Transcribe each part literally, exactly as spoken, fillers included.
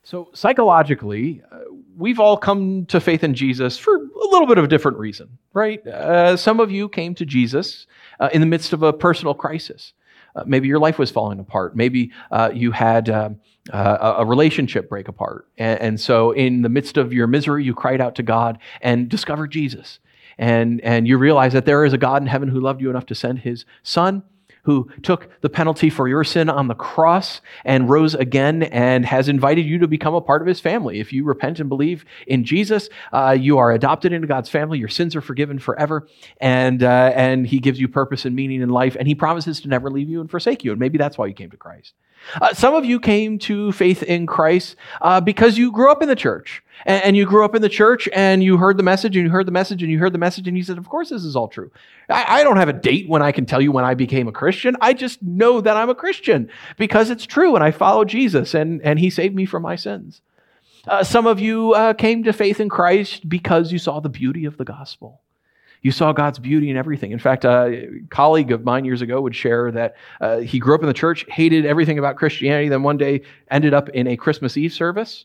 So psychologically, uh, we've all come to faith in Jesus for a little bit of a different reason, right? Uh, some of you came to Jesus uh, in the midst of a personal crisis. Uh, maybe your life was falling apart. Maybe uh, you had uh, uh, a relationship break apart. And, and so in the midst of your misery, you cried out to God and discovered Jesus. And, and you realize that there is a God in heaven who loved you enough to send his son, who took the penalty for your sin on the cross and rose again and has invited you to become a part of his family. If you repent and believe in Jesus, uh, you are adopted into God's family. Your sins are forgiven forever, and uh, and he gives you purpose and meaning in life, and he promises to never leave you and forsake you, and maybe that's why you came to Christ. Uh, some of you came to faith in Christ uh, because you grew up in the church, and, and you grew up in the church, and you heard the message, and you heard the message, and you heard the message, and you said, of course this is all true. I, I don't have a date when I can tell you when I became a Christian. I just know that I'm a Christian because it's true, and I follow Jesus, and, and he saved me from my sins. Uh, some of you uh, came to faith in Christ because you saw the beauty of the gospel. You saw God's beauty in everything. In fact, a colleague of mine years ago would share that uh, he grew up in the church, hated everything about Christianity, then one day ended up in a Christmas Eve service.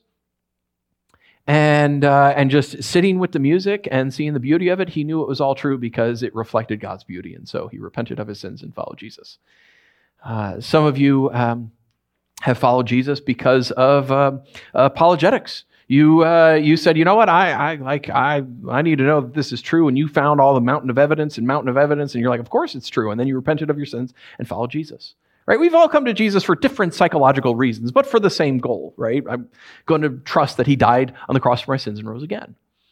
And uh, and just sitting with the music and seeing the beauty of it, he knew it was all true because it reflected God's beauty. And so he repented of his sins and followed Jesus. Uh, some of you um, have followed Jesus because of uh, apologetics. You uh, you said, you know what, I I like I I need to know that this is true, and you found all the mountain of evidence and mountain of evidence, and you're like, of course it's true, and then you repented of your sins and followed Jesus. Right? We've all come to Jesus for different psychological reasons, but for the same goal, right? I'm going to trust that he died on the cross for my sins and rose again.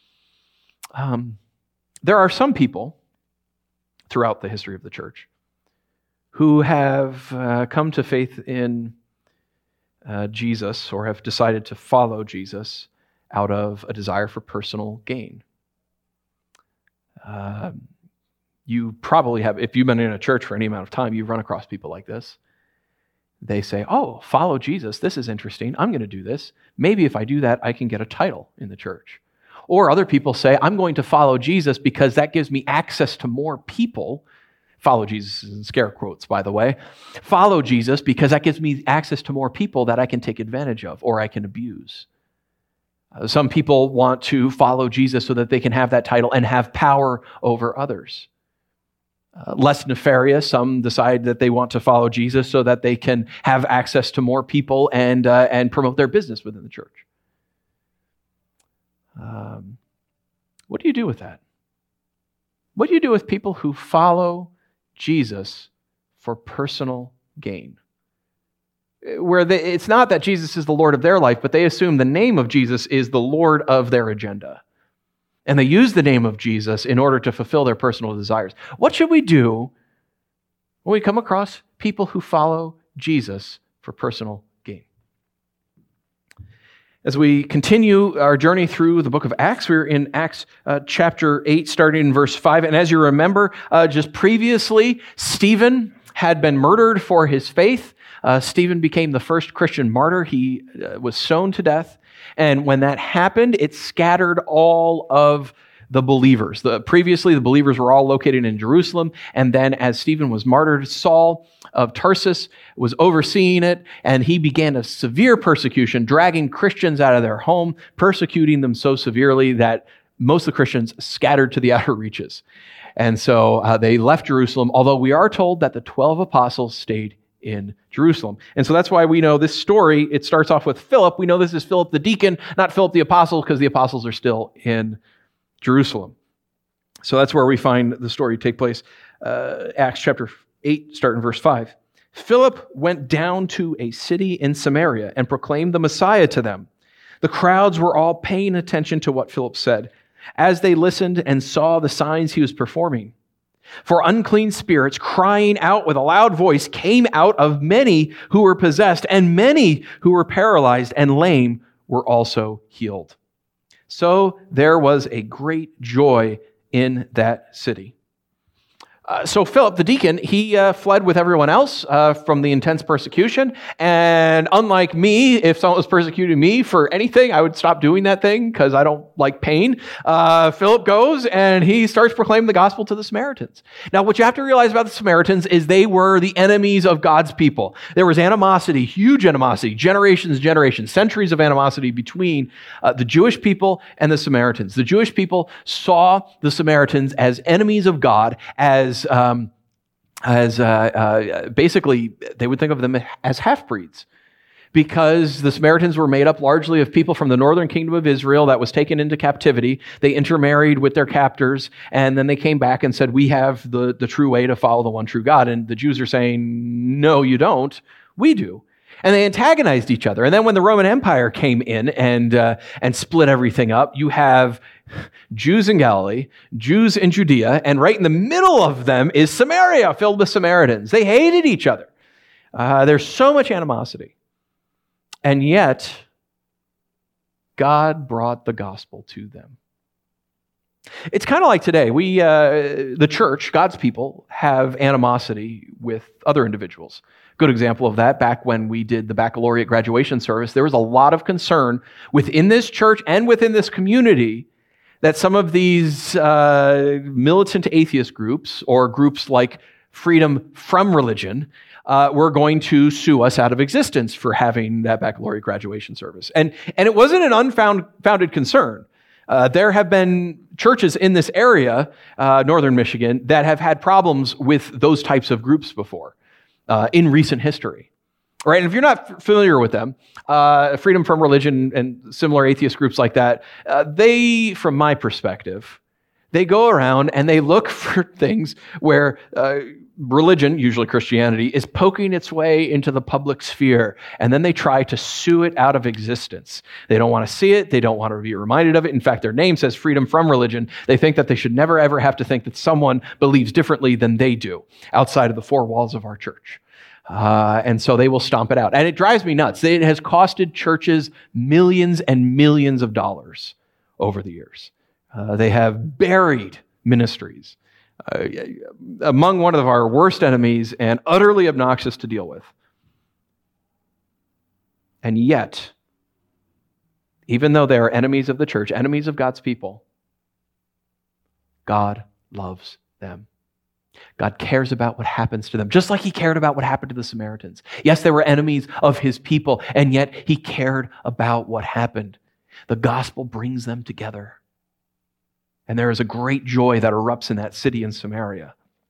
Um, there are some people throughout the history of the church who have uh, come to faith in uh, Jesus or have decided to follow Jesus out of a desire for personal gain. Uh, you probably have, if you've been in a church for any amount of time, you've run across people like this. They say, oh, follow Jesus. This is interesting. I'm going to do this. Maybe if I do that, I can get a title in the church. Or other people say, I'm going to follow Jesus because that gives me access to more people. Follow Jesus is in scare quotes, by the way. Follow Jesus because that gives me access to more people that I can take advantage of or I can abuse. Uh, some people want to follow Jesus so that they can have that title and have power over others. Uh, less nefarious, some decide that they want to follow Jesus so that they can have access to more people and uh, and promote their business within the church. Um, what do you do with that? What do you do with people who follow Jesus for personal gain? Where they, it's not that Jesus is the Lord of their life, but they assume the name of Jesus is the Lord of their agenda. And they use the name of Jesus in order to fulfill their personal desires. What should we do when we come across people who follow Jesus for personal gain? As we continue our journey through the book of Acts, we're in Acts uh, chapter eight, starting in verse five. And as you remember, uh, just previously, Stephen had been murdered for his faith. Uh, Stephen became the first Christian martyr. He uh, was stoned to death. And when that happened, it scattered all of the believers. The, previously, the believers were all located in Jerusalem. And then as Stephen was martyred, Saul of Tarsus was overseeing it. And he began a severe persecution, dragging Christians out of their home, persecuting them so severely that most of the Christians scattered to the outer reaches. And so uh, they left Jerusalem, although we are told that the twelve apostles stayed in Jerusalem. And so that's why we know this story, it starts off with Philip. We know this is Philip the deacon, not Philip the apostle, because the apostles are still in Jerusalem. So that's where we find the story take place. Uh, Acts chapter eight, starting verse five. Philip went down to a city in Samaria and proclaimed the Messiah to them. The crowds were all paying attention to what Philip said, as they listened and saw the signs he was performing. For unclean spirits, crying out with a loud voice, came out of many who were possessed, and many who were paralyzed and lame were also healed. So there was a great joy in that city. Uh, so Philip, the deacon, he uh, fled with everyone else uh, from the intense persecution. And unlike me, if someone was persecuting me for anything, I would stop doing that thing because I don't like pain. Uh, Philip goes and he starts proclaiming the gospel to the Samaritans. Now, what you have to realize about the Samaritans is they were the enemies of God's people. There was animosity, huge animosity, generations, generations, centuries of animosity between uh, the Jewish people and the Samaritans. The Jewish people saw the Samaritans as enemies of God, as Um, as uh, uh, basically, they would think of them as half-breeds, because the Samaritans were made up largely of people from the northern kingdom of Israel that was taken into captivity. They intermarried with their captors, and then they came back and said, we have the, the true way to follow the one true God. And the Jews are saying, no, you don't. We do. And they antagonized each other. And then when the Roman Empire came in and uh, and split everything up, you have Jews in Galilee, Jews in Judea, and right in the middle of them is Samaria, filled with Samaritans. They hated each other. Uh, there's so much animosity. And yet, God brought the gospel to them. It's kind of like today. We, uh, the church, God's people, have animosity with other individuals. Good example of that, back when we did the baccalaureate graduation service, there was a lot of concern within this church and within this community that some of these uh, militant atheist groups, or groups like Freedom From Religion, uh, were going to sue us out of existence for having that baccalaureate graduation service. And, and it wasn't an unfounded concern. Uh, there have been churches in this area, uh, northern Michigan, that have had problems with those types of groups before uh, in recent history. Right? And if you're not f- familiar with them, uh, Freedom From Religion and similar atheist groups like that, uh, they, from my perspective, they go around and they look for things where uh, religion, usually Christianity, is poking its way into the public sphere, and then they try to sue it out of existence. They don't want to see it. They don't want to be reminded of it. In fact, their name says Freedom From Religion. They think that they should never, ever have to think that someone believes differently than they do outside of the four walls of our church. Uh, and so they will stomp it out. And it drives me nuts. It has costed churches millions and millions of dollars over the years. Uh, they have buried ministries uh, among one of our worst enemies and utterly obnoxious to deal with. And yet, even though they are enemies of the church, enemies of God's people, God loves them. God cares about what happens to them, just like he cared about what happened to the Samaritans. Yes, they were enemies of his people, and yet he cared about what happened. The gospel brings them together. And there is a great joy that erupts in that city in Samaria.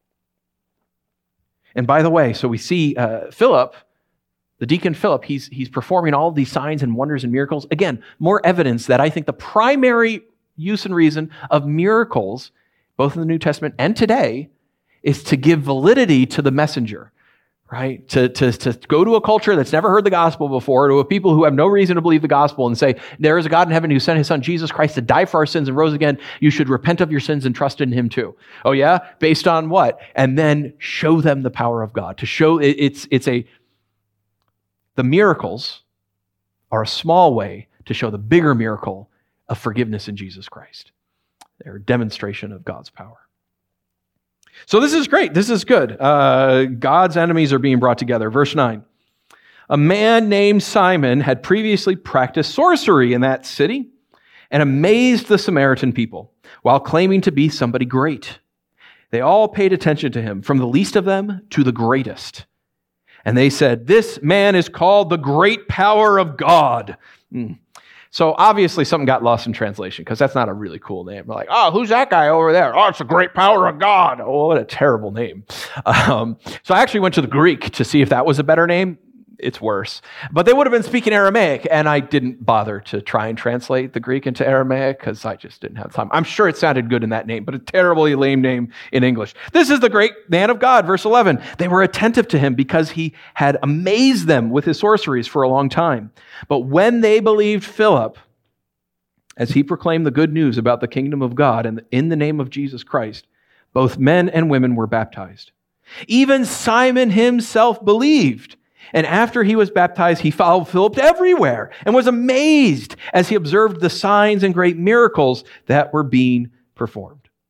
And by the way, so we see uh, Philip, the deacon Philip, he's, he's performing all of these signs and wonders and miracles. Again, more evidence that I think the primary use and reason of miracles, both in the New Testament and today, is to give validity to the messenger, right? To, to, to go to a culture that's never heard the gospel before, to a people who have no reason to believe the gospel, and say, there is a God in heaven who sent his son Jesus Christ to die for our sins and rose again. You should repent of your sins and trust in him too. Oh yeah? Based on what? And then show them the power of God. To show, it, it's, it's a, the miracles are a small way to show the bigger miracle of forgiveness in Jesus Christ. They're a demonstration of God's power. So this is great. This is good. Uh, God's enemies are being brought together. Verse nine. A man named Simon had previously practiced sorcery in that city and amazed the Samaritan people while claiming to be somebody great. They all paid attention to him, from the least of them to the greatest. And they said, this man is called the great power of God. Mm. So obviously something got lost in translation, because that's not a really cool name. We're like, oh, who's that guy over there? Oh, it's the great power of God. Oh, what a terrible name. Um, so I actually went to the Greek to see if that was a better name. It's worse. But they would have been speaking Aramaic, and I didn't bother to try and translate the Greek into Aramaic because I just didn't have time. I'm sure it sounded good in that name, but a terribly lame name in English. This is the great man of God, verse eleven. They were attentive to him because he had amazed them with his sorceries for a long time. But when they believed Philip, as he proclaimed the good news about the kingdom of God and in the name of Jesus Christ, both men and women were baptized. Even Simon himself believed. And after he was baptized, he followed Philip everywhere and was amazed as he observed the signs and great miracles that were being performed.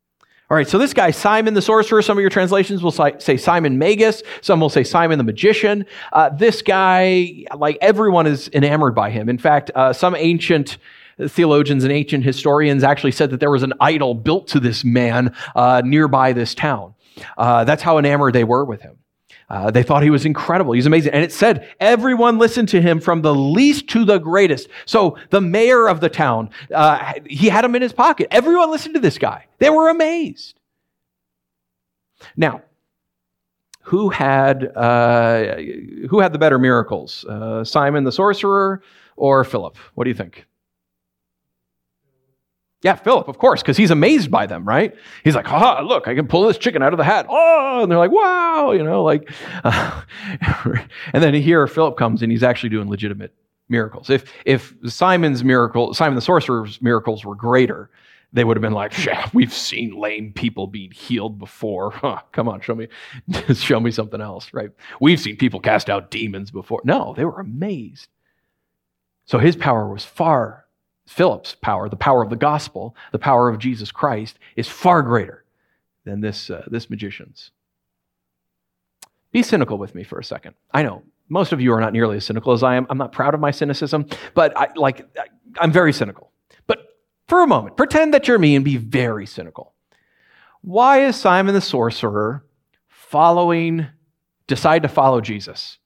All right, so this guy, Simon the sorcerer, some of your translations will say Simon Magus, some will say Simon the magician. Uh, this guy, like everyone is enamored by him. In fact, uh, some ancient theologians and ancient historians actually said that there was an idol built to this man uh, nearby this town. Uh, that's how enamored they were with him. Uh, they thought he was incredible. He was amazing. And it said everyone listened to him from the least to the greatest. So the mayor of the town, uh, he had him in his pocket. Everyone listened to this guy. They were amazed. Now, who had uh, who had the better miracles? Uh, Simon the sorcerer or Philip? What do you think? Yeah, Philip, of course, because he's amazed by them, right? He's like, ha, look, I can pull this chicken out of the hat. Oh, and they're like, wow, you know, like, uh, and then here Philip comes and he's actually doing legitimate miracles. If if Simon's miracle, Simon the sorcerer's miracles were greater, they would have been like, yeah, we've seen lame people being healed before. Huh, come on, show me, show me something else, right? We've seen people cast out demons before. No, they were amazed. So his power was far Philip's power, the power of the gospel, the power of Jesus Christ, is far greater than this, uh, this magician's. Be cynical with me for a second. I know most of you are not nearly as cynical as I am. I'm not proud of my cynicism, but I, like, I'm very cynical. But for a moment, pretend that you're me and be very cynical. Why is Simon the sorcerer following, decide to follow Jesus?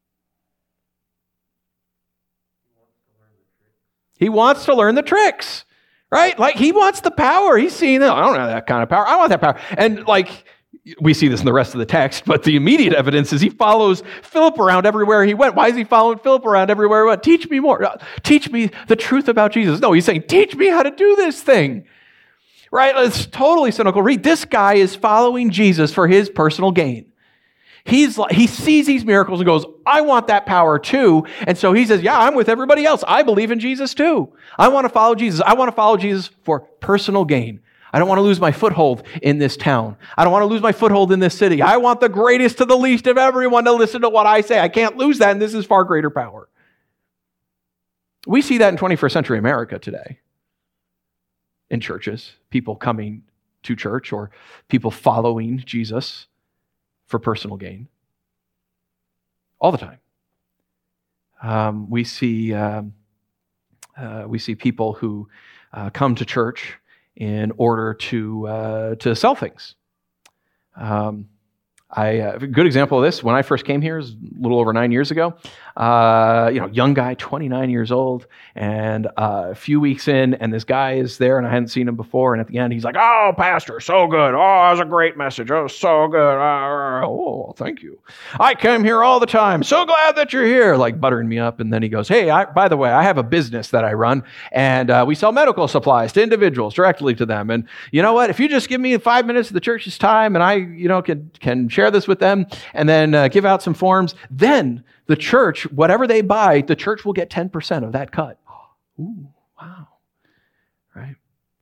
He wants to learn the tricks, right? Like he wants the power. He's seeing, I don't have that kind of power. I want that power. And like we see this in the rest of the text, but the immediate evidence is he follows Philip around everywhere he went. Why is he following Philip around everywhere he went? Teach me more. Teach me the truth about Jesus. No, he's saying, teach me how to do this thing, right? It's totally cynical. Read, this guy is following Jesus for his personal gain. He's like, he sees these miracles and goes, I want that power too. And so he says, yeah, I'm with everybody else. I believe in Jesus too. I want to follow Jesus. I want to follow Jesus for personal gain. I don't want to lose my foothold in this town. I don't want to lose my foothold in this city. I want the greatest to the least of everyone to listen to what I say. I can't lose that, and this is far greater power. We see that in twenty-first century America today. In churches, people coming to church or people following Jesus for personal gain. All the time. Um, we see um, uh, we see people who uh, come to church in order to uh, to sell things. Um, I uh, a good example of this. When I first came here, it was a little over nine years ago. Uh, you know, young guy, twenty-nine years old, and uh, a few weeks in, and this guy is there, and I hadn't seen him before. And at the end, he's like, "Oh, pastor, so good. Oh, that was a great message. Oh, so good. Oh, thank you. I come here all the time. So glad that you're here." Like buttering me up. And then he goes, "Hey, I, by the way, I have a business that I run, and uh, we sell medical supplies to individuals directly to them. And you know what? If you just give me five minutes of the church's time, and I, you know, can can share this with them, and then uh, give out some forms, then the church, whatever they buy, the church will get ten percent of that cut." Ooh, wow. Right?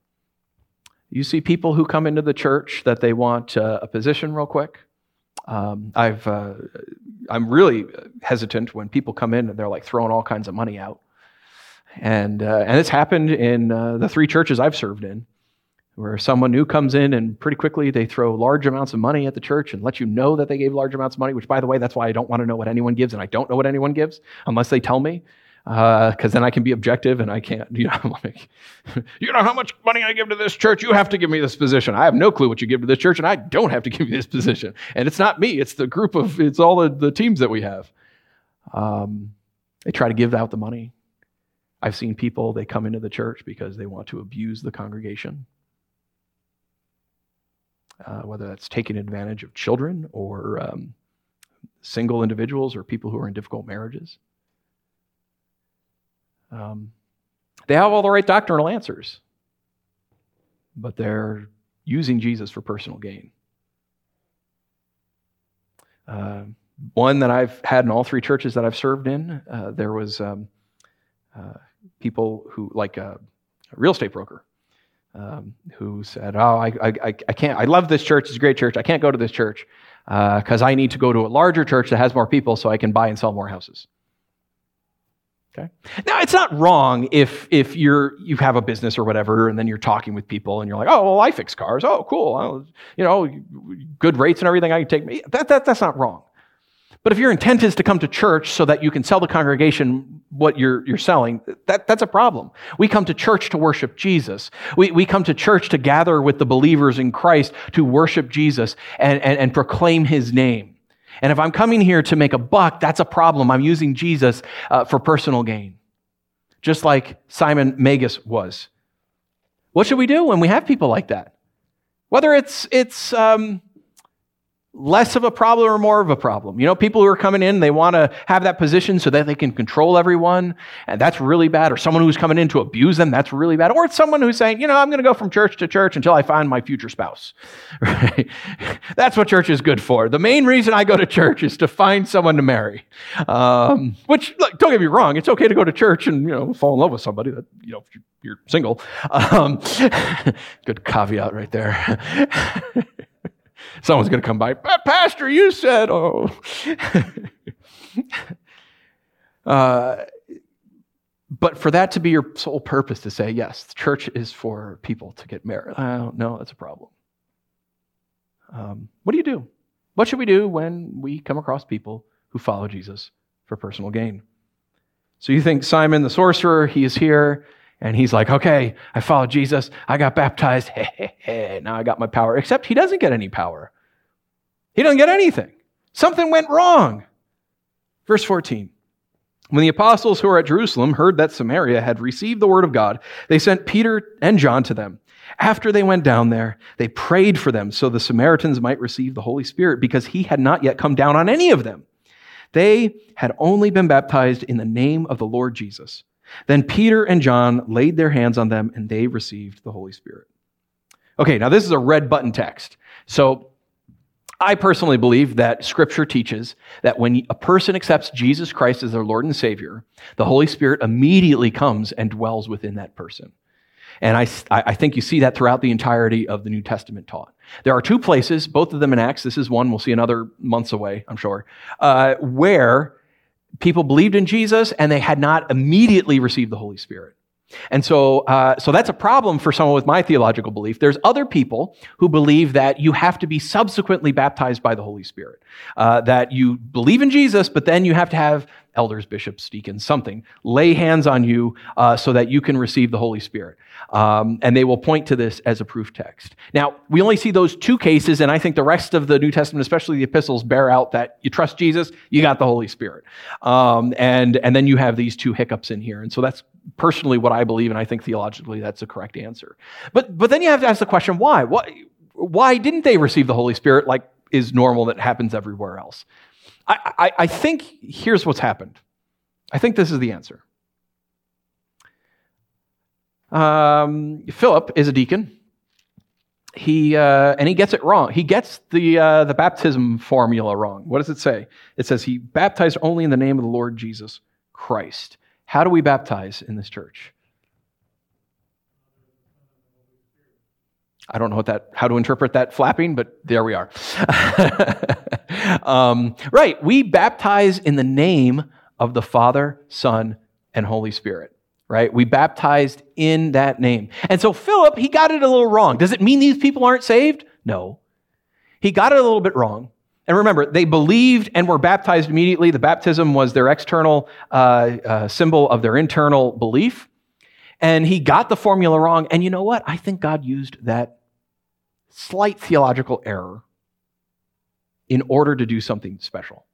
You see people who come into the church that they want uh, a position real quick. Um, I've, uh, I'm really hesitant when people come in and they're like throwing all kinds of money out. And, uh, and it's happened in uh, the three churches I've served in, where someone new comes in and pretty quickly they throw large amounts of money at the church and let you know that they gave large amounts of money, which, by the way, that's why I don't want to know what anyone gives, and I don't know what anyone gives unless they tell me, because uh, then I can be objective and I can't, you know, I'm like, you know how much money I give to this church? You have to give me this position. I have no clue what you give to this church, and I don't have to give you this position. And it's not me. It's the group of, it's all the, the teams that we have. Um, they try to give out the money. I've seen people, they come into the church because they want to abuse the congregation. Uh, whether that's taking advantage of children or um, single individuals or people who are in difficult marriages. Um, they have all the right doctrinal answers, but they're using Jesus for personal gain. Uh, one that I've had in all three churches that I've served in, uh, there was um, uh, people who, like a, a real estate broker, Um, who said, "Oh, I, I, I can't. I love this church. It's a great church. I can't go to this church because uh, I need to go to a larger church that has more people so I can buy and sell more houses." Okay. Now, it's not wrong if if you're you have a business or whatever, and then you're talking with people, and you're like, "Oh, well, I fix cars. Oh, cool. Well, you know, good rates and everything. I can take me." That, that that's not wrong. But if your intent is to come to church so that you can sell the congregation what you're you're selling, that that's a problem. We come to church to worship Jesus. We we come to church to gather with the believers in Christ to worship Jesus and and, and proclaim His name. And if I'm coming here to make a buck, that's a problem. I'm using Jesus uh, for personal gain, just like Simon Magus was. What should we do when we have people like that? Whether it's it's um, less of a problem or more of a problem. You know, people who are coming in, they want to have that position so that they can control everyone, and that's really bad. Or someone who's coming in to abuse them, that's really bad. Or it's someone who's saying, you know, I'm going to go from church to church until I find my future spouse. Right? That's what church is good for. The main reason I go to church is to find someone to marry. Um, which, look, don't get me wrong, it's okay to go to church and, you know, fall in love with somebody that, you know, if you're single. Um, good caveat right there. Someone's going to come by, Pastor, you said, oh. uh, but for that to be your sole purpose, to say, yes, the church is for people to get married, uh, no, that's a problem. Um, what do you do? What should we do when we come across people who follow Jesus for personal gain? So you think Simon the sorcerer, he is here, and he's like, okay, I followed Jesus, I got baptized, hey, hey, hey, now I got my power. Except he doesn't get any power. He doesn't get anything. Something went wrong. Verse fourteen. When the apostles who were at Jerusalem heard that Samaria had received the word of God, they sent Peter and John to them. After they went down there, they prayed for them so the Samaritans might receive the Holy Spirit, because he had not yet come down on any of them. They had only been baptized in the name of the Lord Jesus. Then Peter and John laid their hands on them, and they received the Holy Spirit. Okay, now this is a red button text. So I personally believe that Scripture teaches that when a person accepts Jesus Christ as their Lord and Savior, the Holy Spirit immediately comes and dwells within that person. And I, I think you see that throughout the entirety of the New Testament taught. There are two places, both of them in Acts. This is one, we'll see another months away, I'm sure, uh, where people believed in Jesus and they had not immediately received the Holy Spirit. And so uh, so that's a problem for someone with my theological belief. There's other people who believe that you have to be subsequently baptized by the Holy Spirit, uh, that you believe in Jesus, but then you have to have elders, bishops, deacons, something, lay hands on you uh, so that you can receive the Holy Spirit. Um, and they will point to this as a proof text. Now, we only see those two cases, and I think the rest of the New Testament, especially the epistles, bear out that you trust Jesus, you got the Holy Spirit. Um, and, and then you have these two hiccups in here. And so that's personally what I believe, and I think theologically that's the correct answer. But, but then you have to ask the question, why? Why, why didn't they receive the Holy Spirit like is normal that happens everywhere else? I, I, I think here's what's happened. I think this is the answer. Um, Philip is a deacon. He uh, and he gets it wrong. He gets the uh, the baptism formula wrong. What does it say? It says he baptized only in the name of the Lord Jesus Christ. How do we baptize in this church? I don't know what that, how to interpret that flapping, but there we are. um, right, we baptize in the name of the Father, Son, and Holy Spirit, right? We baptized in that name. And so Philip, he got it a little wrong. Does it mean these people aren't saved? No. He got it a little bit wrong. And remember, they believed and were baptized immediately. The baptism was their external uh, uh, symbol of their internal belief. And he got the formula wrong. And you know what? I think God used that slight theological error in order to do something special.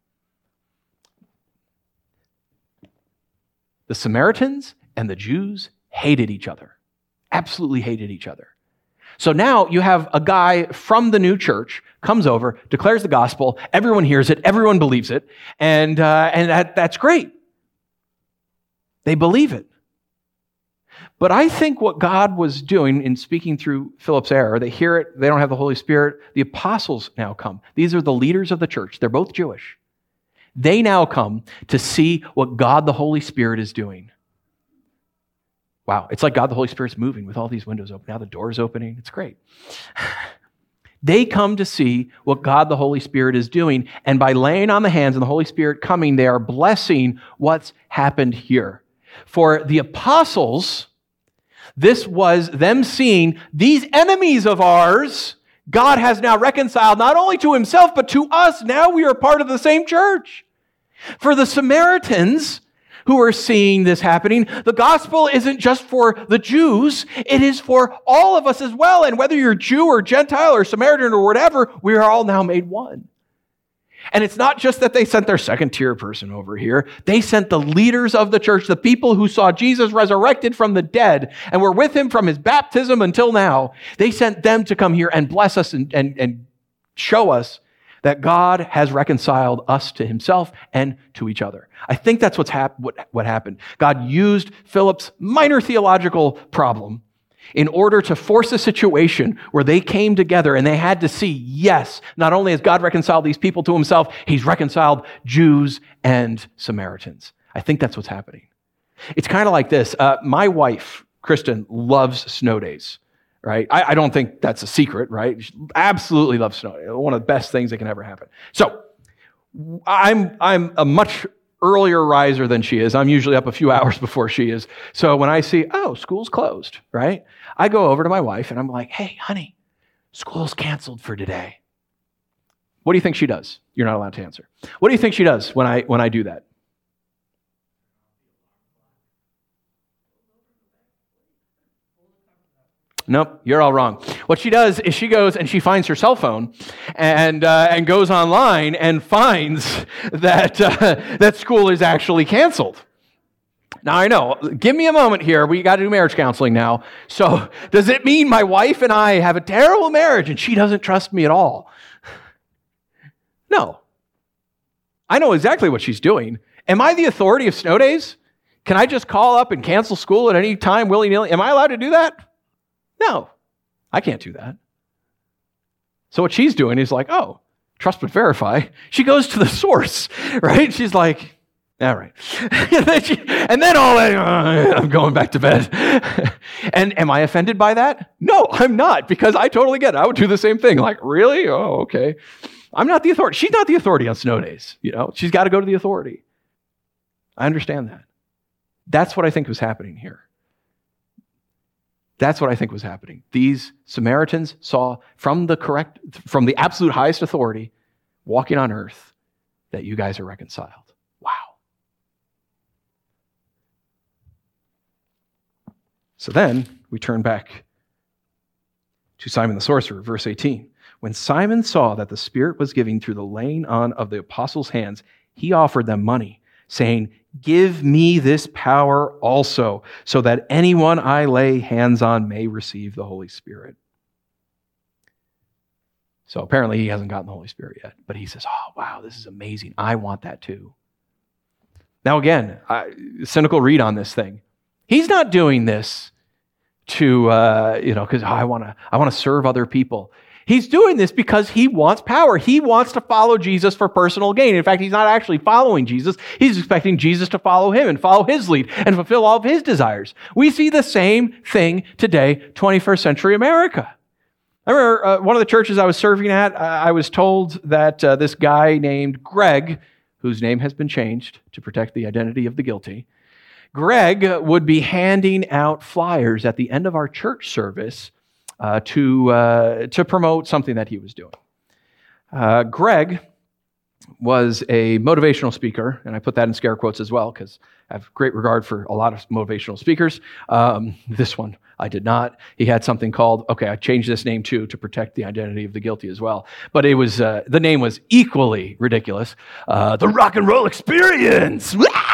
The Samaritans and the Jews hated each other, absolutely hated each other. So now you have a guy from the new church comes over, declares the gospel, everyone hears it, everyone believes it, and, uh, and that, that's great. They believe it. But I think what God was doing in speaking through Philip's error, they hear it, they don't have the Holy Spirit, the apostles now come. These are the leaders of the church. They're both Jewish. They now come to see what God the Holy Spirit is doing. Wow, it's like God the Holy Spirit's moving with all these windows open. Now the door's opening. It's great. They come to see what God the Holy Spirit is doing, and by laying on the hands and the Holy Spirit coming, they are blessing what's happened here. For the apostles, this was them seeing these enemies of ours, God has now reconciled not only to himself, but to us. Now we are part of the same church. For the Samaritans who are seeing this happening, the gospel isn't just for the Jews, it is for all of us as well. And whether you're Jew or Gentile or Samaritan or whatever, we are all now made one. And it's not just that they sent their second tier person over here. They sent the leaders of the church, the people who saw Jesus resurrected from the dead and were with him from his baptism until now. They sent them to come here and bless us and, and, and show us that God has reconciled us to himself and to each other. I think that's what's hap- what, what happened. God used Philip's minor theological problem in order to force a situation where they came together and they had to see, yes, not only has God reconciled these people to himself, he's reconciled Jews and Samaritans. I think that's what's happening. It's kind of like this. Uh, my wife, Kristen, loves snow days. Right? I, I don't think that's a secret, right? She absolutely loves snow. One of the best things that can ever happen. So I'm I'm a much earlier riser than she is. I'm usually up a few hours before she is. So when I see, oh, school's closed, right? I go over to my wife and I'm like, hey, honey, school's canceled for today. What do you think she does? You're not allowed to answer. What do you think she does when I when I do that? Nope, you're all wrong. What she does is she goes and she finds her cell phone and uh, and goes online and finds that uh, that school is actually canceled. Now I know, give me a moment here. We got to do marriage counseling now. So does it mean my wife and I have a terrible marriage and she doesn't trust me at all? No. I know exactly what she's doing. Am I the authority of snow days? Can I just call up and cancel school at any time willy-nilly? Am I allowed to do that? No, I can't do that. So what she's doing is like, oh, trust but verify. She goes to the source, right? She's like, all right. and, then she, and then all that, uh, I'm going back to bed. And am I offended by that? No, I'm not, because I totally get it. I would do the same thing. Like, really? Oh, okay. I'm not the authority. She's not the authority on snow days. You know, she's got to go to the authority. I understand that. That's what I think was happening here. That's what I think was happening. These Samaritans saw from the correct, from the absolute highest authority walking on earth that you guys are reconciled. Wow. So then we turn back to Simon the sorcerer, verse eighteen. When Simon saw that the Spirit was giving through the laying on of the apostles' hands, he offered them money, saying, give me this power also, so that anyone I lay hands on may receive the Holy Spirit. So apparently he hasn't gotten the Holy Spirit yet, but he says, oh, wow, this is amazing. I want that too. Now again, I, cynical read on this thing. He's not doing this to, uh, you know, because oh, I want to I want to serve other people. He's doing this because he wants power. He wants to follow Jesus for personal gain. In fact, he's not actually following Jesus. He's expecting Jesus to follow him and follow his lead and fulfill all of his desires. We see the same thing today, twenty-first century America. I remember uh, one of the churches I was serving at, uh, I was told that uh, this guy named Greg, whose name has been changed to protect the identity of the guilty, Greg would be handing out flyers at the end of our church service Uh, to uh, to promote something that he was doing. Uh, Greg was a motivational speaker, and I put that in scare quotes as well because I have great regard for a lot of motivational speakers. Um, this one I did not. He had something called, okay, I changed this name too to protect the identity of the guilty as well. But it was uh, the name was equally ridiculous. Uh, the Rock and Roll Experience.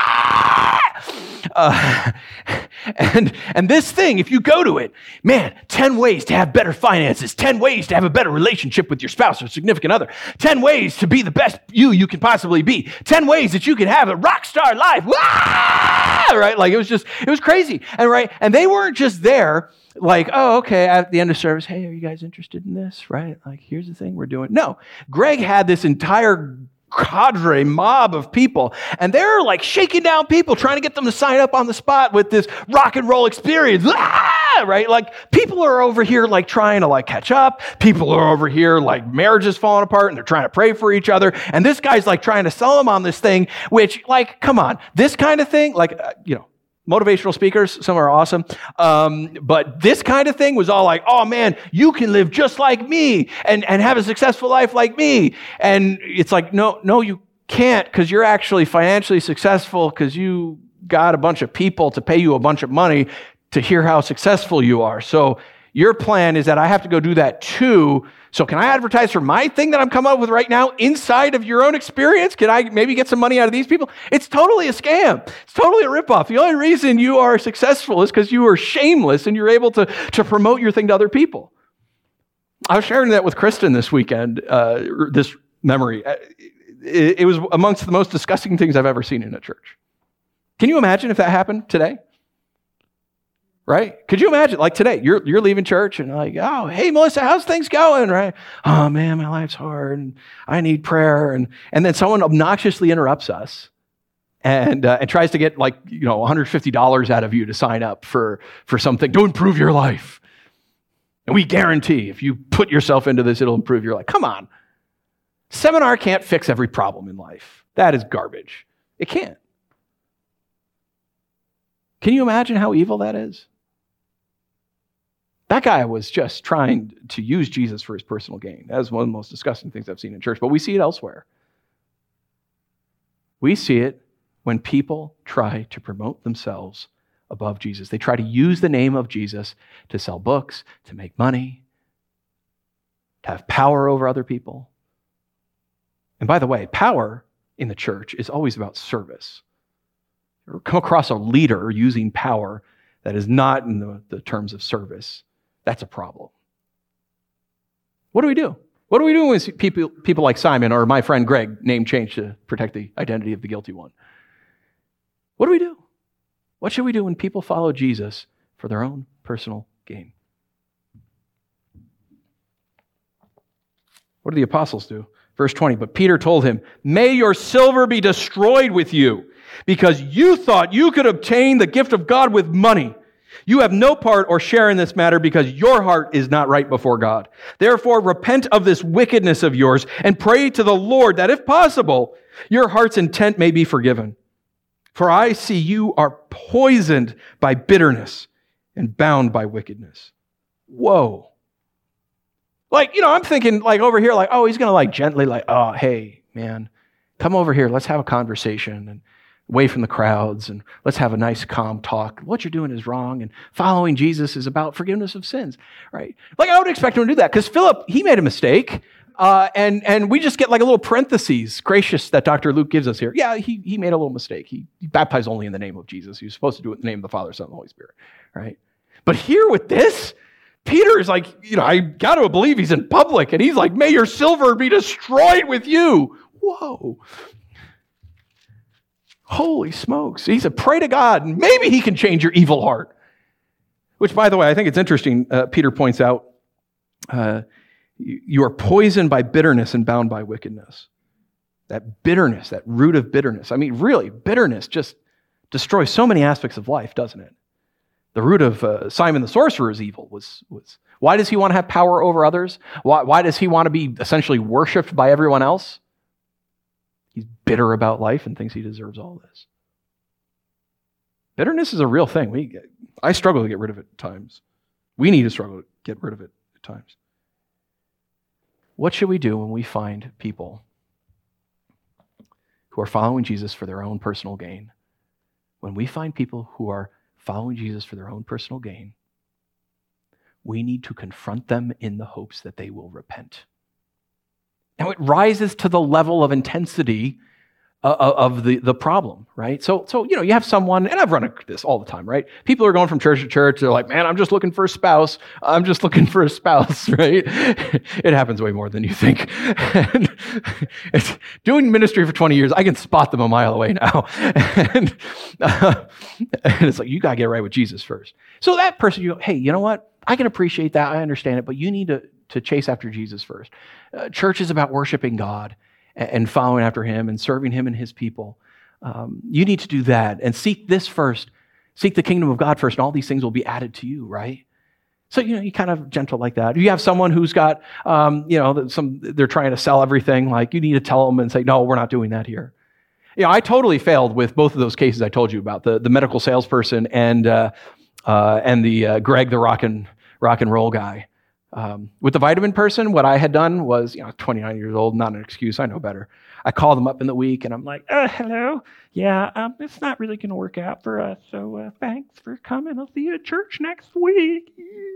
Uh, and and this thing, if you go to it, man, ten ways to have better finances, ten ways to have a better relationship with your spouse or significant other, ten ways to be the best you you can possibly be, ten ways that you can have a rock star life, Wah! Right? Like it was just, it was crazy. And right, and they weren't just there like, oh, okay, at the end of service, hey, are you guys interested in this? Right? Like, here's the thing we're doing. No, Greg had this entire cadre, mob of people, and they're like shaking down people, trying to get them to sign up on the spot with this rock and roll experience. Ah! Right? Like people are over here like trying to like catch up. People are over here like marriage is falling apart and they're trying to pray for each other. And this guy's like trying to sell them on this thing, which like, come on, this kind of thing, like, uh, you know, Motivational speakers, some are awesome. Um, but this kind of thing was all like, oh man, you can live just like me and, and have a successful life like me. And it's like, no, no, you can't, because you're actually financially successful because you got a bunch of people to pay you a bunch of money to hear how successful you are. So your plan is that I have to go do that too. So can I advertise for my thing that I'm coming up with right now inside of your own experience? Can I maybe get some money out of these people? It's totally a scam. It's totally a ripoff. The only reason you are successful is because you are shameless and you're able to, to promote your thing to other people. I was sharing that with Kristen this weekend, uh, this memory. It, it was amongst the most disgusting things I've ever seen in a church. Can you imagine if that happened today? Right? Could you imagine, like today, you're you're leaving church and like, oh, hey, Melissa, how's things going? Right? Oh, man, my life's hard and I need prayer. And and then someone obnoxiously interrupts us and uh, and tries to get like, you know, one hundred fifty dollars out of you to sign up for, for something to improve your life. And we guarantee if you put yourself into this, it'll improve your life. Come on. Seminar can't fix every problem in life. That is garbage. It can't. Can you imagine how evil that is? That guy was just trying to use Jesus for his personal gain. That is one of the most disgusting things I've seen in church, but we see it elsewhere. We see it when people try to promote themselves above Jesus. They try to use the name of Jesus to sell books, to make money, to have power over other people. And by the way, power in the church is always about service. You come across a leader using power that is not in the, the terms of service, that's a problem. What do we do? What do we do with people, people like Simon or my friend Greg, name change to protect the identity of the guilty one? What do we do? What should we do when people follow Jesus for their own personal gain? What do the apostles do? Verse twenty, but Peter told him, may your silver be destroyed with you, because you thought you could obtain the gift of God with money. You have no part or share in this matter because your heart is not right before God. Therefore, repent of this wickedness of yours and pray to the Lord that, if possible, your heart's intent may be forgiven. For I see you are poisoned by bitterness and bound by wickedness. Whoa. Like, you know, I'm thinking like over here, like, oh, he's going to like gently like, oh, hey, man, come over here. Let's have a conversation and away from the crowds, and let's have a nice, calm talk. What you're doing is wrong, and following Jesus is about forgiveness of sins, right? Like, I would expect him to do that, because Philip, he made a mistake, uh, and and we just get like a little parentheses, gracious, that Doctor Luke gives us here. Yeah, he he made a little mistake. He, he baptized only in the name of Jesus. He was supposed to do it in the name of the Father, Son, and the Holy Spirit, right? But here with this, Peter is like, you know, I got to believe he's in public, and he's like, may your silver be destroyed with you. Whoa. Holy smokes. He said, pray to God, and maybe he can change your evil heart. Which, by the way, I think it's interesting. Uh, Peter points out, uh, you, you are poisoned by bitterness and bound by wickedness. That bitterness, that root of bitterness. I mean, really, bitterness just destroys so many aspects of life, doesn't it? The root of uh, Simon the sorcerer's evil was, was, why does he want to have power over others? Why, why does he want to be essentially worshipped by everyone else? He's bitter about life and thinks he deserves all this. Bitterness is a real thing. We, I struggle to get rid of it at times. We need to struggle to get rid of it at times. What should we do when we find people who are following Jesus for their own personal gain? When we find people who are following Jesus for their own personal gain, we need to confront them in the hopes that they will repent. Now, it rises to the level of intensity uh, of the, the problem, right? So, so, you know, you have someone, and I've run into this all the time, right? People are going from church to church. They're like, man, I'm just looking for a spouse. I'm just looking for a spouse, right? It happens way more than you think. And it's, doing ministry for twenty years, I can spot them a mile away now. And, uh, and it's like, you got to get right with Jesus first. So that person, you go, hey, you know what? I can appreciate that. I understand it, but you need to to chase after Jesus first. Uh, church is about worshiping God and, and following after him and serving him and his people. Um, you need to do that and seek this first. Seek the kingdom of God first, and all these things will be added to you, right? So, you know, you kind of gentle like that. You have someone who's got, um, you know, some, they're trying to sell everything. Like, you need to tell them and say, no, we're not doing that here. You know, I totally failed with both of those cases I told you about, the, the medical salesperson and uh, uh, and the uh, Greg, the rock and, rock and roll guy. Um, with the vitamin person, what I had done was, you know, twenty-nine years old, not an excuse, I know better. I called them up in the week and I'm like, uh, hello, yeah, um, it's not really going to work out for us, so uh, thanks for coming. I'll see you at church next week.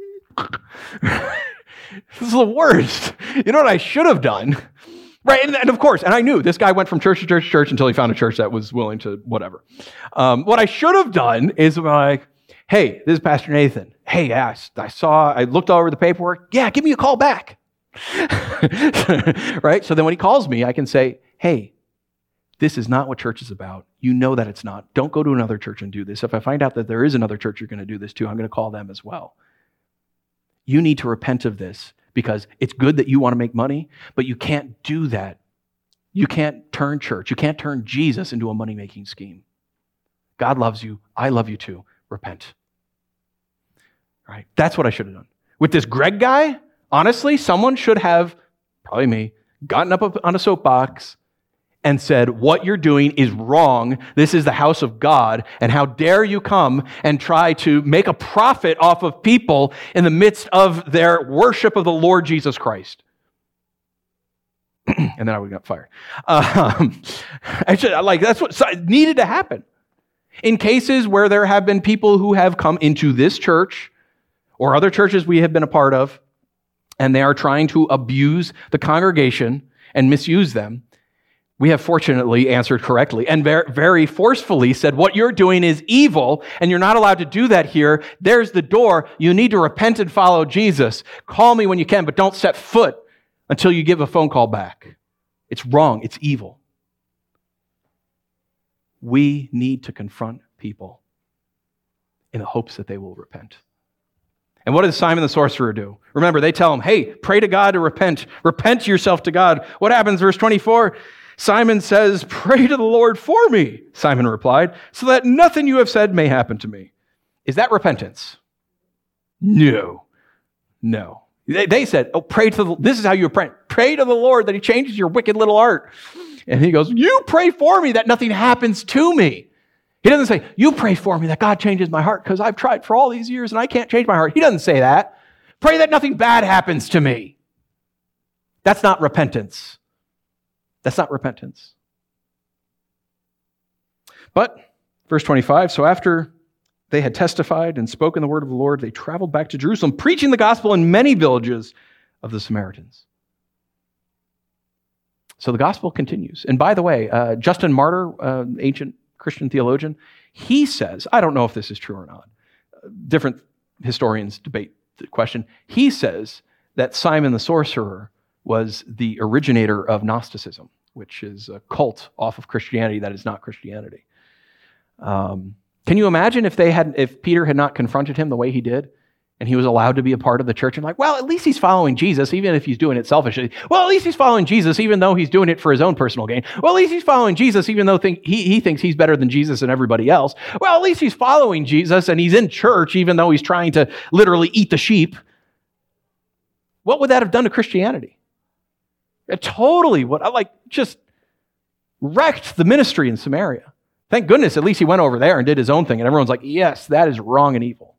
This is the worst. You know what I should have done? Right, and, and of course, and I knew this guy went from church to church to church until he found a church that was willing to whatever. Um, what I should have done is like, hey, this is Pastor Nathan. Hey, yeah, I saw, I looked over the paperwork. Yeah, give me a call back. Right? So then when he calls me, I can say, hey, this is not what church is about. You know that it's not. Don't go to another church and do this. If I find out that there is another church you're going to do this to, I'm going to call them as well. You need to repent of this because it's good that you want to make money, but you can't do that. You can't turn church. You can't turn Jesus into a money-making scheme. God loves you. I love you too. Repent. Right? That's what I should have done. With this Greg guy, honestly, someone should have, probably me, gotten up on a soapbox and said, what you're doing is wrong. This is the house of God, and how dare you come and try to make a profit off of people in the midst of their worship of the Lord Jesus Christ. And then I would have got fired. Um, I should, like, that's what needed to happen. In cases where there have been people who have come into this church or other churches we have been a part of, and they are trying to abuse the congregation and misuse them, we have fortunately answered correctly and very, very forcefully said, what you're doing is evil, and you're not allowed to do that here. There's the door. You need to repent and follow Jesus. Call me when you can, but don't set foot until you give a phone call back. It's wrong. It's evil. We need to confront people in the hopes that they will repent. And what does Simon the sorcerer do? Remember, they tell him, hey, pray to God to repent. Repent yourself to God. What happens? Verse twenty-four, Simon says, pray to the Lord for me, Simon replied, so that nothing you have said may happen to me. Is that repentance? No. No. They, they said, oh, pray to the, this is how you pray. Pray to the Lord that he changes your wicked little heart. And he goes, you pray for me that nothing happens to me. He doesn't say, you pray for me that God changes my heart because I've tried for all these years and I can't change my heart. He doesn't say that. Pray that nothing bad happens to me. That's not repentance. That's not repentance. But, verse twenty-five, so after they had testified and spoken the word of the Lord, they traveled back to Jerusalem, preaching the gospel in many villages of the Samaritans. So the gospel continues. And by the way, uh, Justin Martyr, uh, ancient Christian theologian, he says, I don't know if this is true or not. Different historians debate the question. He says that Simon the sorcerer was the originator of Gnosticism, which is a cult off of Christianity that is not Christianity. Um, can you imagine if they had, if Peter had not confronted him the way he did, and he was allowed to be a part of the church, and like, well, at least he's following Jesus, even if he's doing it selfishly. Well, at least he's following Jesus, even though he's doing it for his own personal gain. Well, at least he's following Jesus, even though think, he, he thinks he's better than Jesus and everybody else. Well, at least he's following Jesus, and he's in church, even though he's trying to literally eat the sheep. What would that have done to Christianity? It totally would, like, just wrecked the ministry in Samaria. Thank goodness, at least he went over there and did his own thing, and everyone's like, yes, that is wrong and evil.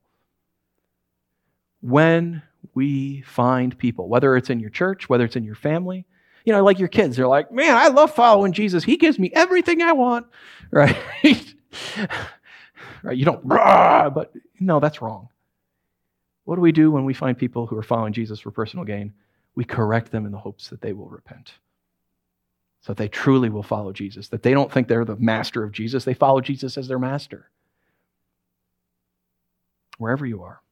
When we find people, whether it's in your church, whether it's in your family, you know, like your kids, they're like, man, I love following Jesus. He gives me everything I want, right? Right? You don't, but no, that's wrong. What do we do when we find people who are following Jesus for personal gain? We correct them in the hopes that they will repent, so that they truly will follow Jesus, that they don't think they're the master of Jesus. They follow Jesus as their master. Wherever you are.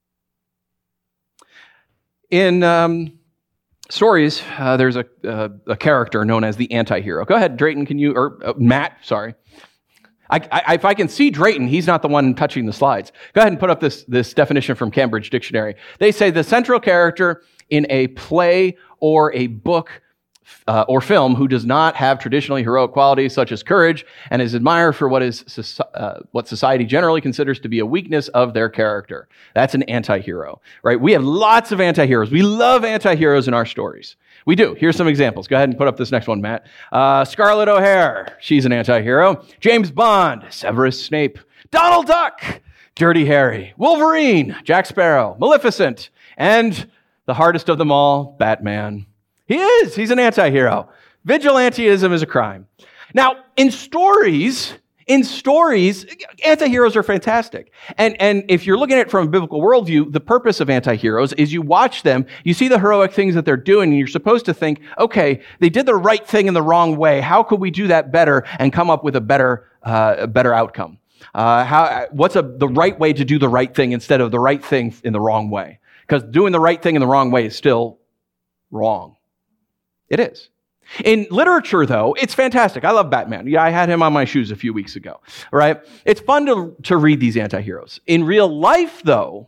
In um, stories, uh, there's a, uh, a character known as the anti-hero. Go ahead, Drayton, can you, or uh, Matt, sorry. I, I, if I can see Drayton, he's not the one touching the slides. Go ahead and put up this, this definition from Cambridge Dictionary. They say the central character in a play or a book uh, or film who does not have traditionally heroic qualities such as courage and is admired for what is uh, what society generally considers to be a weakness of their character. That's an anti-hero, right? We have lots of anti-heroes. We love anti-heroes in our stories. We do. Here's some examples. Go ahead and put up this next one, Matt. Uh, Scarlett O'Hara, she's an anti-hero. James Bond, Severus Snape. Donald Duck, Dirty Harry. Wolverine, Jack Sparrow. Maleficent, and the hardest of them all, Batman. He is. He's an anti-hero. Vigilantism is a crime. Now, in stories, in stories, anti-heroes are fantastic. And, and if you're looking at it from a biblical worldview, the purpose of anti-heroes is you watch them, you see the heroic things that they're doing, and you're supposed to think, okay, they did the right thing in the wrong way. How could we do that better and come up with a better, uh, a better outcome? Uh, how, what's a, the right way to do the right thing instead of the right thing in the wrong way? Because doing the right thing in the wrong way is still wrong. It is. In literature, though, it's fantastic. I love Batman. Yeah, I had him on my shoes a few weeks ago, right? It's fun to, to read these anti-heroes. In real life, though,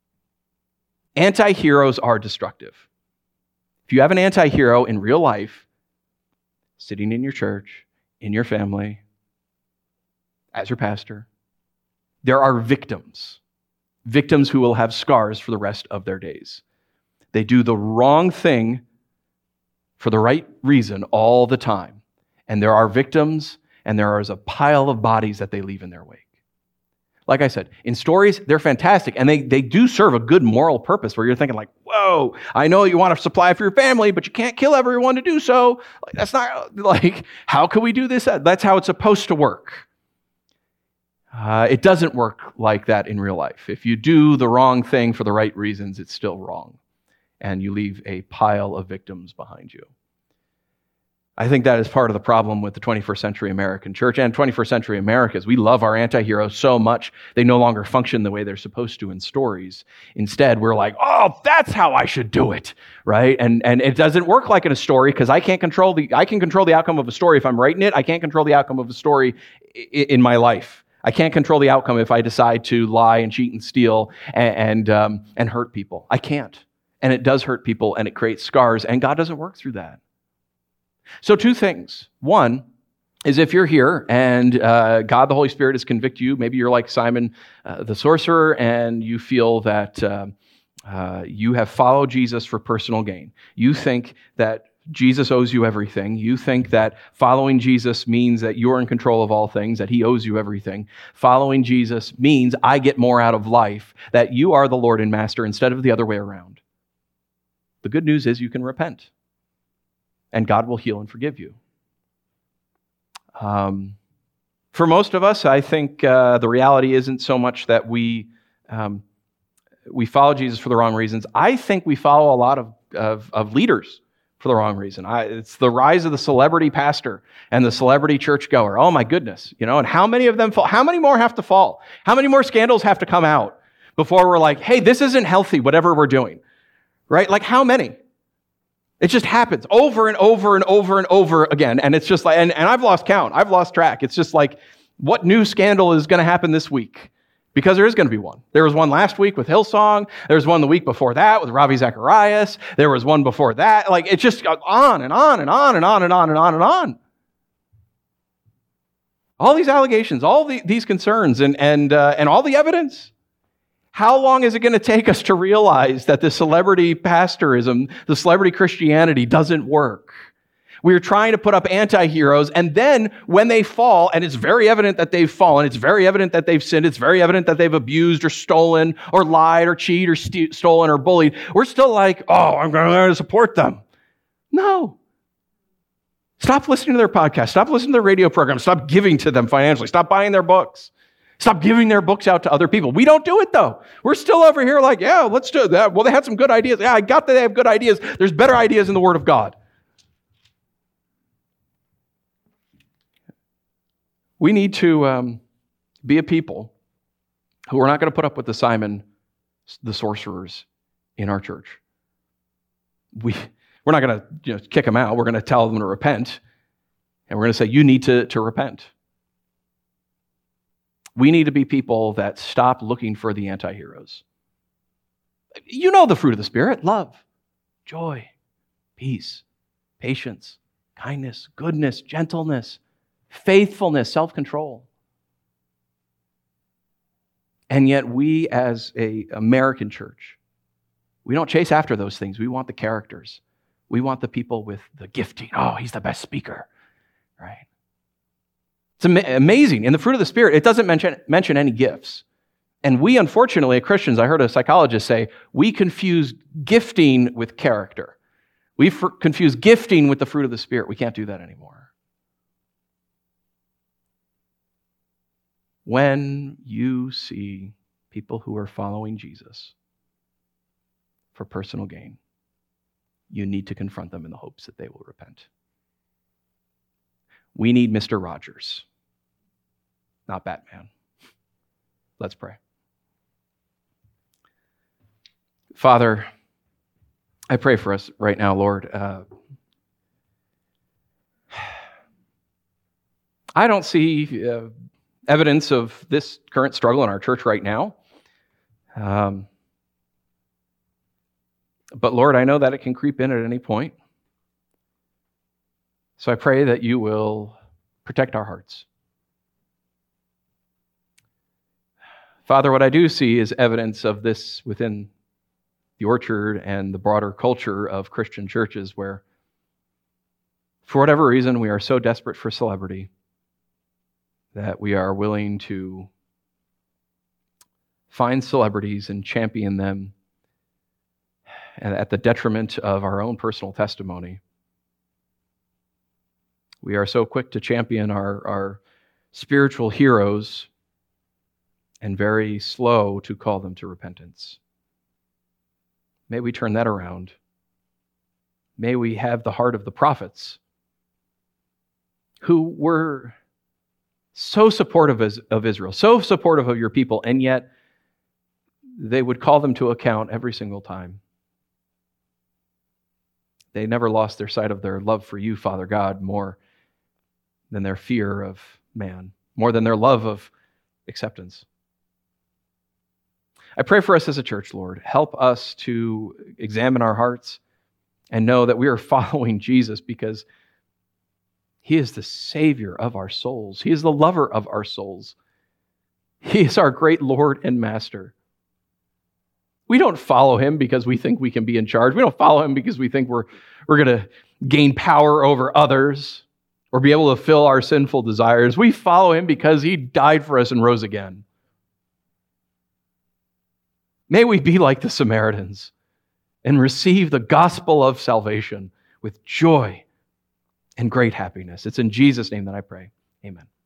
anti-heroes are destructive. If you have an anti-hero in real life, sitting in your church, in your family, as your pastor, there are victims. Victims who will have scars for the rest of their days. They do the wrong thing for the right reason all the time. And there are victims, and there is a pile of bodies that they leave in their wake. Like I said, in stories, they're fantastic, and they, they do serve a good moral purpose where you're thinking like, whoa, I know you want to supply for your family, but you can't kill everyone to do so. Like, that's not, like, how can we do this? That's how it's supposed to work. Uh, it doesn't work like that in real life. If you do the wrong thing for the right reasons, it's still wrong. And you leave a pile of victims behind you. I think that is part of the problem with the twenty-first century American church and twenty-first century Americans. We love our anti-heroes so much, they no longer function the way they're supposed to in stories. Instead, we're like, oh, that's how I should do it, right? And and it doesn't work like in a story because I can't control the I can control the outcome of a story if I'm writing it. I can't control the outcome of a story in my life. I can't control the outcome if I decide to lie and cheat and steal and and, um, and hurt people. I can't. And it does hurt people, and it creates scars, and God doesn't work through that. So two things. One is if you're here and uh, God the Holy Spirit has convicted you, maybe you're like Simon uh, the sorcerer, and you feel that uh, uh, you have followed Jesus for personal gain. You think that Jesus owes you everything. You think that following Jesus means that you're in control of all things, that he owes you everything. Following Jesus means I get more out of life, that you are the Lord and Master instead of the other way around. The good news is you can repent, and God will heal and forgive you. Um, for most of us, I think uh, the reality isn't so much that we um, we follow Jesus for the wrong reasons. I think we follow a lot of, of, of leaders for the wrong reason. I, it's the rise of the celebrity pastor and the celebrity churchgoer. Oh my goodness, you know, and how many of them fall? How many more have to fall? How many more scandals have to come out before we're like, hey, this isn't healthy, whatever we're doing? Right? Like how many? It just happens over and over and over and over again. And it's just like, and, and I've lost count. I've lost track. It's just like, what new scandal is going to happen this week? Because there is going to be one. There was one last week with Hillsong. There was one the week before that with Ravi Zacharias. There was one before that. Like, it's just on and on and on and on and on and on and on. All these allegations, all the, these concerns, and, and, uh, and all the evidence. How long is it going to take us to realize that the celebrity pastorism, the celebrity Christianity doesn't work? We're trying to put up anti-heroes, and then when they fall, and it's very evident that they've fallen, it's very evident that they've sinned, it's very evident that they've abused or stolen or lied or cheated or st- stolen or bullied, we're still like, oh, I'm going to support them. No. Stop listening to their podcast. Stop listening to their radio programs. Stop giving to them financially. Stop buying their books. Stop giving their books out to other people. We don't do it, though. We're still over here like, yeah, let's do that. Well, they had some good ideas. Yeah, I got that they have good ideas. There's better ideas in the Word of God. We need to um, be a people who are not going to put up with the Simon, the sorcerers in our church. We, we're not going to you know, kick them out. We're going to tell them to repent. And we're going to say, you need to, to repent. We need to be people that stop looking for the anti-heroes. You know the fruit of the Spirit: love, joy, peace, patience, kindness, goodness, gentleness, faithfulness, self-control. And yet we as an American church, we don't chase after those things. We want the characters. We want the people with the gifting. Oh, he's the best speaker, right? It's ama- amazing. In the fruit of the Spirit, it doesn't mention, mention any gifts. And we, unfortunately, as Christians, I heard a psychologist say, we confuse gifting with character. We f- confuse gifting with the fruit of the Spirit. We can't do that anymore. When you see people who are following Jesus for personal gain, you need to confront them in the hopes that they will repent. We need Mister Rogers, not Batman. Let's pray. Father, I pray for us right now, Lord. Uh, I don't see uh, evidence of this current struggle in our church right now. Um, but Lord, I know that it can creep in at any point. So I pray that you will protect our hearts. Father, what I do see is evidence of this within the Orchard and the broader culture of Christian churches where, for whatever reason, we are so desperate for celebrity that we are willing to find celebrities and champion them at the detriment of our own personal testimony. We are so quick to champion our, our spiritual heroes and very slow to call them to repentance. May we turn that around. May we have the heart of the prophets who were so supportive of Israel, so supportive of your people, and yet they would call them to account every single time. They never lost their sight of their love for you, Father God, more than their fear of man, more than their love of acceptance. I pray for us as a church, Lord. Help us to examine our hearts and know that we are following Jesus because he is the Savior of our souls. He is the lover of our souls. He is our great Lord and Master. We don't follow him because we think we can be in charge. We don't follow him because we think we're, we're going to gain power over others or be able to fill our sinful desires. We follow him because he died for us and rose again. May we be like the Samaritans and receive the gospel of salvation with joy and great happiness. It's in Jesus' name that I pray. Amen.